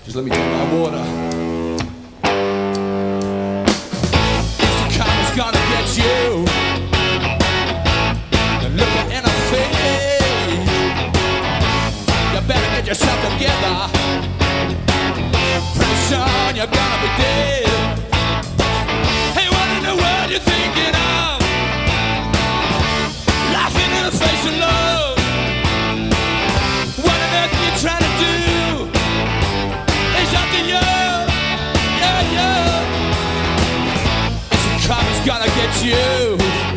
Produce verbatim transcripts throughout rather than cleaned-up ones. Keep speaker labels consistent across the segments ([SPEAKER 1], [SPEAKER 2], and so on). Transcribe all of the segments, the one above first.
[SPEAKER 1] Just let me drink my water. This karma's gonna get you. Look her in the face. You better get yourself together. Pretty soon you're gonna be dead. Hey, what in the world you thinking of? Laughing in the face of love. What on earth are you trying to do? It's up to you. Yeah, yeah. This karma's gonna get you.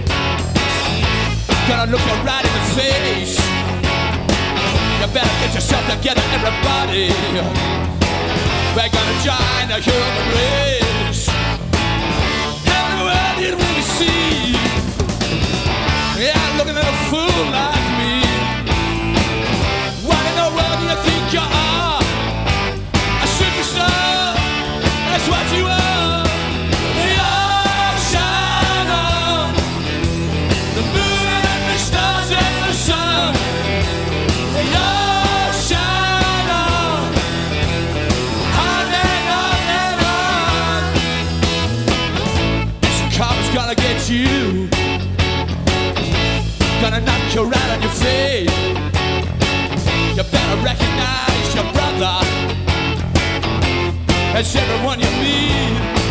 [SPEAKER 1] Gonna look you right in the face. You better get yourself together, everybody. We're gonna join the human race. How in the world did we see? Yeah, looking at a fool like me. What in the world do you think you are? A superstar, that's what you are. You're shine on the moon and the stars and the sun. You're shine on, on and on and on. This karma's gonna get you. Gonna knock you right on your face. You better recognize your brother as everyone you meet.